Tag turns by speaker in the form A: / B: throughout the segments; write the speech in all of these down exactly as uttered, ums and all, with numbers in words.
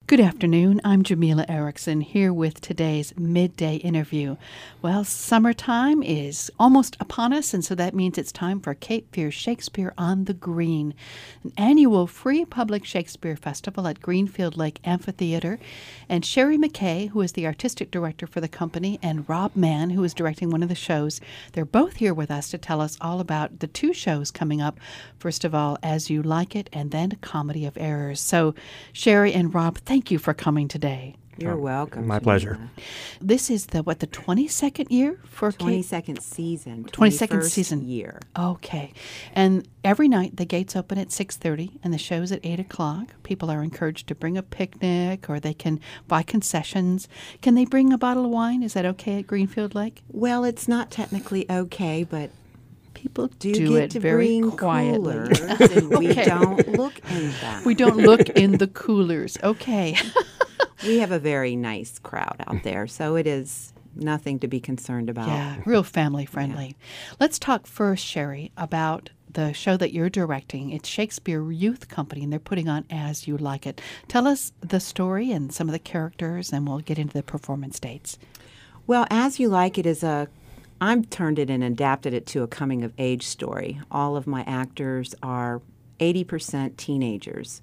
A: Good afternoon. I'm Jamila Erickson here with today's midday interview. Well, summertime is almost upon us, and so that means it's time for Cape Fear Shakespeare on the Green, an annual free public Shakespeare festival at Greenfield Lake Amphitheater. And Sherry McKay, who is the artistic director for the company, and Rob Mann, who is directing one of the shows, they're both here with us to tell us all about the two shows coming up. First of all, As You Like It, and then Comedy of Errors. So, Sherry and Rob, thank you for coming today.
B: You're welcome.
C: My
B: Jamila.
C: pleasure.
A: This is the, what, the twenty-second year for Cape?
B: twenty-second season.
A: twenty-second season.
B: year.
A: Okay. And every night the gates open at six thirty and the show's at eight o'clock. People are encouraged to bring a picnic or they can buy concessions. Can they bring a bottle of wine? Is that okay at Greenfield Lake?
B: Well, it's not technically okay, but people do,
A: Do
B: get
A: it
B: to
A: very
B: bring
A: quietly.
B: coolers, and we
A: Okay.
B: don't look in them.
A: We don't look in the coolers. Okay.
B: We have a very nice crowd out there, so it is nothing to be concerned about.
A: Yeah, real family friendly. Let's talk first, Sherry, about the show that you're directing. It's Shakespeare Youth Company, and they're putting on As You Like It. Tell us the story and some of the characters, and we'll get into the performance dates.
B: Well, As You Like It is a I've turned it and adapted it to a coming-of-age story. All of my actors are eighty percent teenagers.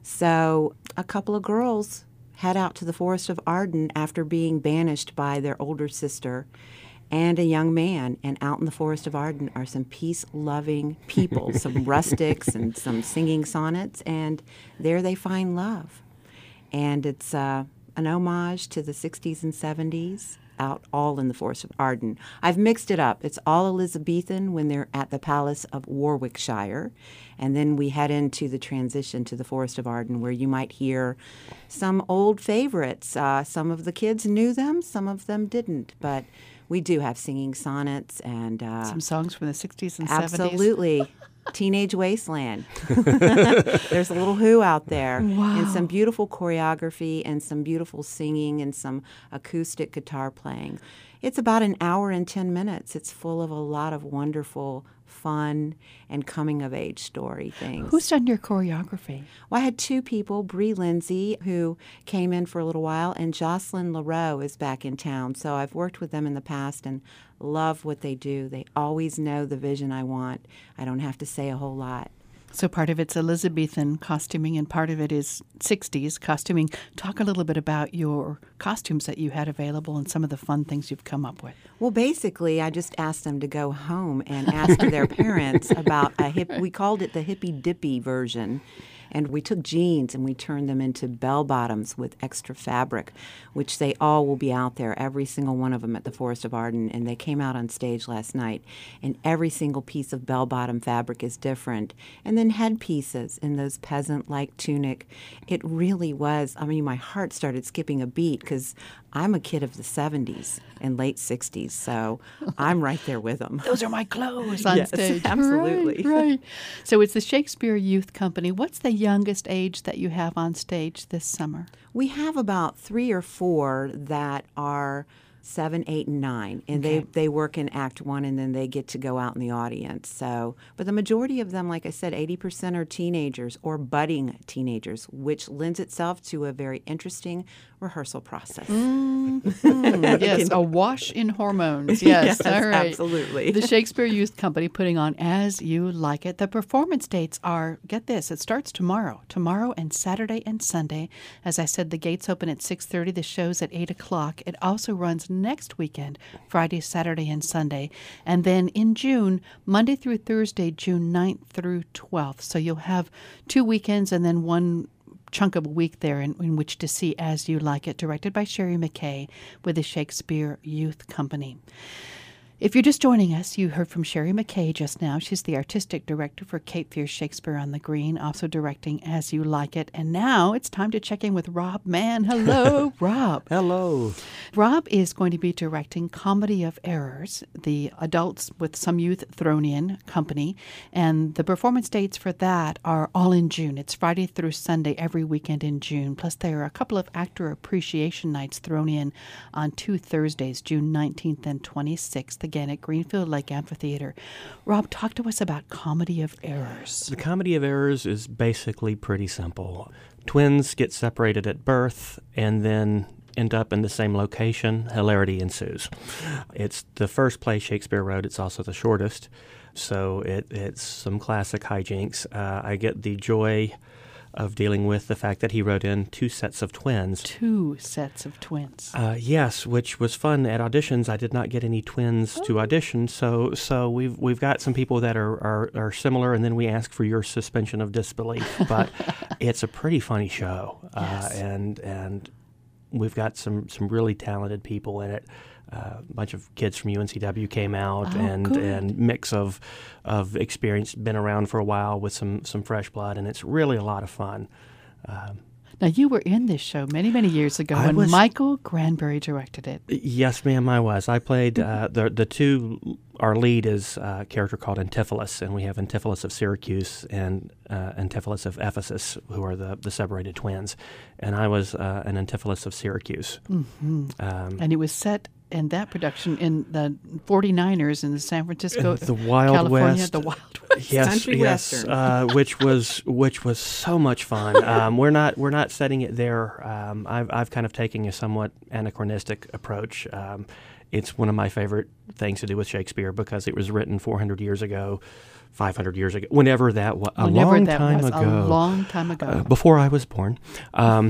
B: So a couple of girls head out to the Forest of Arden after being banished by their older sister and a young man. And out in the Forest of Arden are some peace-loving people, some rustics and some singing sonnets, and there they find love. And it's uh, an homage to the sixties and seventies. Out all in the Forest of Arden. I've mixed it up. It's all Elizabethan when they're at the Palace of Warwickshire. And then we head into the transition to the Forest of Arden, where you might hear some old favorites. Uh, some of the kids knew them, some of them didn't. But we do have singing sonnets and uh,
A: Some songs from the sixties and seventies.
B: absolutely. Teenage Wasteland. There's a little Who out there.
A: Wow.
B: And some beautiful choreography and some beautiful singing and some acoustic guitar playing. It's about an hour and ten minutes. It's full of a lot of wonderful, fun, and coming-of-age story things.
A: Who's done your choreography?
B: Well, I had two people, Bree Lindsay, who came in for a little while, and Jocelyn LaRoe is back in town. So I've worked with them in the past and love what they do. They always know the vision I want. I don't have to say a whole lot.
A: So part of it's Elizabethan costuming and part of it is sixties costuming. Talk a little bit about your costumes that you had available and some of the fun things you've come up with.
B: Well, basically, I just asked them to go home and ask their parents about a hip. We called it the hippy dippy version. And we took jeans and we turned them into bell bottoms with extra fabric, which they all will be out there, every single one of them at the Forest of Arden. And they came out on stage last night. And every single piece of bell bottom fabric is different. And then headpieces in those peasant-like tunic. It really was, I mean, my heart started skipping a beat because I'm a kid of the seventies and late sixties, so I'm right there with them.
A: Those are my clothes on
B: Yes,
A: stage.
B: absolutely.
A: Right, right. So it's the Shakespeare Youth Company. What's the youngest age that you have on stage this summer?
B: We have about three or four that are seven, eight, and nine, and
A: Okay.
B: they, they work in Act One, and then they get to go out in the audience. So, but the majority of them, like I said, eighty percent are teenagers or budding teenagers, which lends itself to a very interesting rehearsal process.
A: Mm, yes, a wash in hormones. Yes,
B: Yes,
A: all right.
B: absolutely.
A: The Shakespeare Youth Company putting on As You Like It. The performance dates are, get this, it starts tomorrow. Tomorrow and Saturday and Sunday. As I said, the gates open at six thirty. The show's at eight o'clock. It also runs next weekend, Friday, Saturday, and Sunday. And then in June, Monday through Thursday, June ninth through twelfth. So you'll have two weekends and then one chunk of a week there in, in which to see As You Like It, directed by Sherry McKay with the Shakespeare Youth Company. If you're just joining us, you heard from Sherry McKay just now. She's the artistic director for Cape Fear Shakespeare on the Green, also directing As You Like It. And now it's time to check in with Rob Mann. Hello, Rob.
C: Hello.
A: Rob is going to be directing Comedy of Errors, the adults with some youth thrown in company. And the performance dates for that are all in June. It's Friday through Sunday every weekend in June. Plus, there are a couple of actor appreciation nights thrown in on two Thursdays, June nineteenth and twenty-sixth. again at Greenfield Lake Amphitheater. Rob, talk to us about Comedy of Errors.
C: The Comedy of Errors is basically pretty simple. Twins get separated at birth and then end up in the same location. Hilarity ensues. It's the first play Shakespeare wrote. It's also the shortest. So it, it's some classic hijinks. Uh, I get the joy of dealing with the fact that he wrote in two sets of twins.
A: Two sets of twins.
C: Uh, yes, which was fun. At auditions, I did not get any twins oh. to audition, so so we've we've got some people that are, are, are similar, and then we ask for your suspension of disbelief. But it's a pretty funny show,
A: yes.
C: uh, and and we've got some, some really talented people in it. Uh, a bunch of kids from U N C W came out,
A: oh,
C: and
A: good.
C: and mix of of experience, been around for a while with some some fresh blood, and it's really a lot of fun. Um,
A: now, you were in this show many, many years ago
C: I
A: when
C: was,
A: Michael Granberry directed it.
C: Yes, ma'am, I was. I played uh, the the two. Our lead is a character called Antipholus, and we have Antipholus of Syracuse and uh, Antipholus of Ephesus, who are the, the separated twins. And I was uh, an Antipholus of Syracuse.
A: Mm-hmm.
C: Um,
A: and it was set in that production in the forty-niners in the San Francisco,
C: the Wild
A: California,
C: West.
A: the Wild West.
C: Yes,
B: Country
C: yes,
B: Western.
C: uh, which was which was so much fun. Um, we're not we're not setting it there. Um, I've I've kind of taken a somewhat anachronistic approach. Um, it's one of my favorite things to do with Shakespeare because it was written four hundred years ago, five hundred years ago, whenever that was, a
A: Whenever
C: long
A: that
C: time
A: was,
C: ago,
A: a long time ago,
C: uh, before I was born. Um,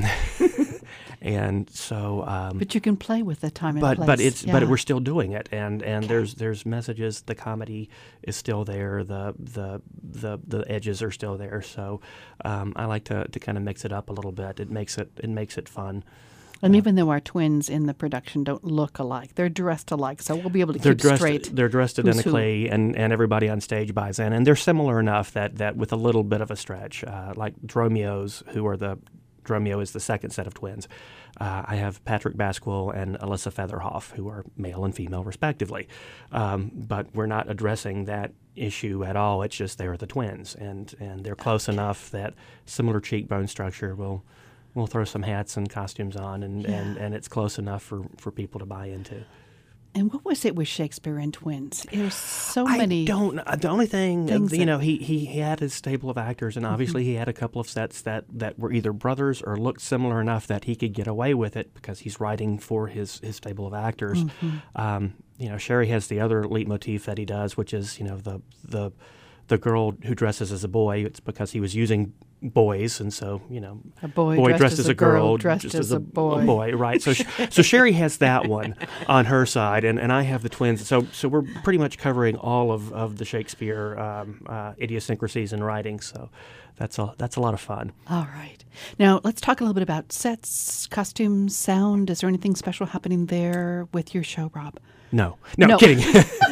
C: And so, um,
A: but you can play with the time and
C: but
A: place.
C: but it's
A: yeah.
C: but we're still doing it, and, and
A: Okay.
C: there's there's messages. The comedy is still there. The the the, the edges are still there. So um, I like to, to kind of mix it up a little bit. It makes it it makes it fun.
A: And
C: uh,
A: even though our twins in the production don't look alike, they're dressed alike, so we'll be able to
C: they're
A: keep
C: dressed
A: straight.
C: they're dressed
A: who's who.
C: identically, and, and everybody on stage buys in, and they're similar enough that that with a little bit of a stretch, uh, like Dromios, who are the Dromio is the second set of twins. Uh, I have Patrick Basquill and Alyssa Featherhoff, who are male and female, respectively. Um, but we're not addressing that issue at all. It's just they're the twins, and, and they're close enough that similar cheekbone structure will will throw some hats and costumes on, and,
A: Yeah.
C: and, and it's close enough for, for people to buy into.
A: And what was it with Shakespeare and twins? There's so
C: I
A: many.
C: don't. uh, The only thing, uh,
A: things
C: you
A: that-
C: know, he, he he had his stable of actors, and obviously he had a couple of sets that, that were either brothers or looked similar enough that he could get away with it because he's writing for his, his stable of actors. Um, you know, Sherry has the other leitmotif that he does, which is, you know, the the the girl who dresses as a boy. It's because he was using boys, and so, you know,
A: A boy dressed as a girl, dressed
C: just
A: as a boy.
C: boy, right? So, sh- so Sherry has that one on her side, and, and I have the twins. So, so we're pretty much covering all of, of the Shakespeare um, uh, idiosyncrasies in writing. So, that's a that's a lot of fun.
A: All right. Now, let's talk a little bit about sets, costumes, sound. Is there anything special happening there with your show, Rob?
C: No, no,
A: No.
C: kidding.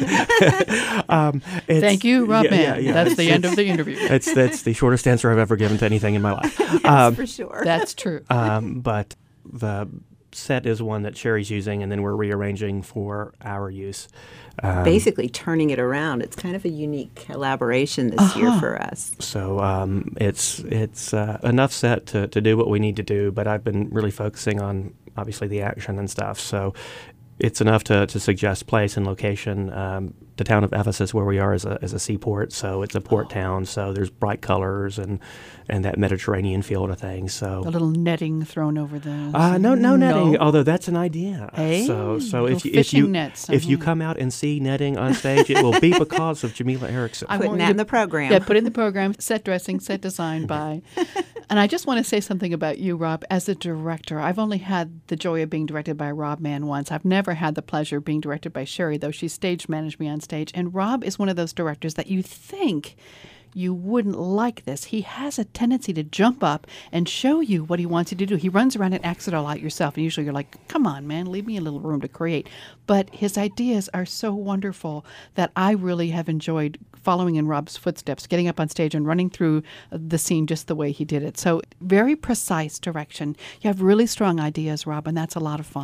C: um, it's-
A: Thank you, Rob
C: yeah,
A: Mann.
C: yeah, yeah.
A: That's the
C: It's-
A: end of the interview.
C: It's that's the shortest answer I've ever given to anything in my life.
B: Yes,
C: Um,
B: for sure.
A: That's true.
C: um, but the set is one that Sherry's using, and then we're rearranging for our use. Um,
B: Basically turning it around. It's kind of a unique collaboration this year
A: Uh-huh.
B: for us.
C: So um, it's it's uh, enough set to, to do what we need to do, but I've been really focusing on obviously the action and stuff. So it's enough to, to suggest place and location. Um, the town of Ephesus, where we are, is a, is a seaport, so it's a port town. So there's bright colors and, and that Mediterranean feel to things. So
A: A little netting thrown over the.
C: Uh, no, no netting. Although that's an idea.
A: Hey,
C: so, so
A: little
C: if you if
A: fishing
C: you
A: nets,
C: if you
A: uh-huh.
C: come out and see netting on stage, it will be because of Jamila Erickson.
A: I
B: Putting
A: want
B: that
A: you
B: in
A: to-
B: the program.
A: Yeah, put in the program, set dressing, set design by. And I just want to say something about you, Rob, as a director. I've only had the joy of being directed by Rob Mann once. I've never had the pleasure of being directed by Sherry, though she stage managed me on stage. And Rob is one of those directors that you think you wouldn't like this. He has a tendency to jump up and show you what he wants you to do. He runs around and acts it all out yourself. And usually you're like, come on, man, leave me a little room to create. But his ideas are so wonderful that I really have enjoyed following in Rob's footsteps, getting up on stage and running through the scene just the way he did it. So very precise direction. You have really strong ideas, Rob, and that's a lot of fun.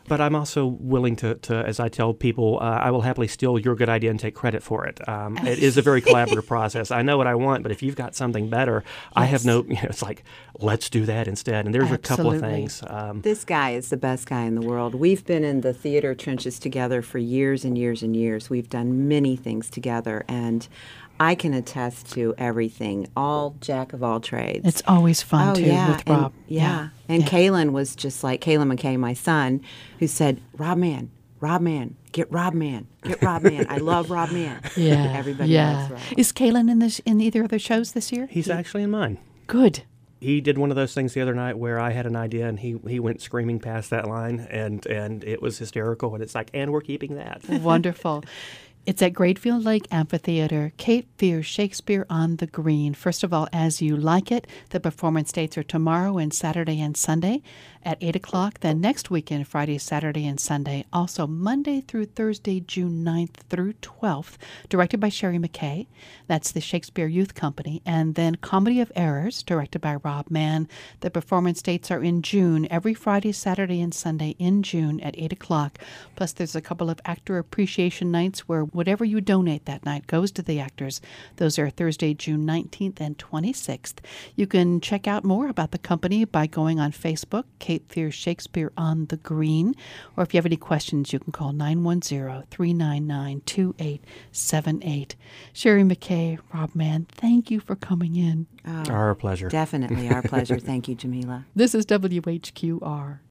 C: But I'm also willing to, to as I tell people, uh, I will happily steal your good idea and take credit for it. Um, it is a very collaborative process. I know what I want, but if you've got something better, I have no, you know, it's like, let's do that instead. And there's a couple of
A: Absolutely.
C: things. Um,
B: This guy is the best guy in the world. We've been in the theater trenches together for years and years and years. We've done many things together, and I can attest to everything. All jack of all trades.
A: It's always fun,
B: oh,
A: too,
B: yeah.
A: with Rob.
B: And, yeah. And
A: Yeah.
B: Kaylin was just like, Kaylin McKay, my son, who said, Rob Man, Rob Man, get Rob Man, get Rob Man. I love Rob Man.
A: Yeah.
B: Everybody
A: yeah.
B: loves Rob.
A: Is Kaylin in this in either of the shows this year?
C: he's actually in mine.
A: Good.
C: He did one of those things the other night where I had an idea and he, he went screaming past that line, and, and it was hysterical. And it's like, and we're keeping that.
A: Wonderful. It's at Greatfield Lake Amphitheater, Cape Fear Shakespeare on the Green. First of all, As You Like It, the performance dates are tomorrow and Saturday and Sunday at eight o'clock. Then next weekend, Friday, Saturday, and Sunday. Also Monday through Thursday, June ninth through twelfth, directed by Sherry McKay. That's the Shakespeare Youth Company. And then Comedy of Errors, directed by Rob Mann. The performance dates are in June, every Friday, Saturday, and Sunday in June at eight o'clock. Plus, there's a couple of actor appreciation nights where whatever you donate that night goes to the actors. Those are Thursday, June nineteenth and twenty-sixth. You can check out more about the company by going on Facebook, Cape Fear Shakespeare on the Green. Or if you have any questions, you can call nine one zero, three nine nine, two eight seven eight. Sherry McKay, Rob Mann, thank you for coming in.
B: Oh,
C: Our pleasure.
B: definitely our pleasure. Thank you, Jamila.
A: This is W H Q R.